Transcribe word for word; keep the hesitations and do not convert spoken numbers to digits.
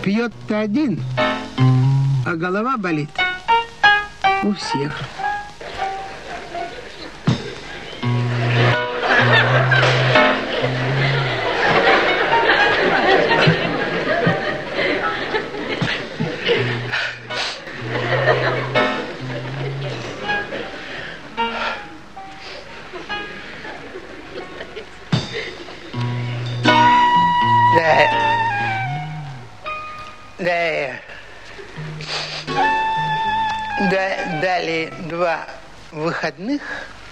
Пьет-то один, а голова болит у всех. Да, дали два выходных.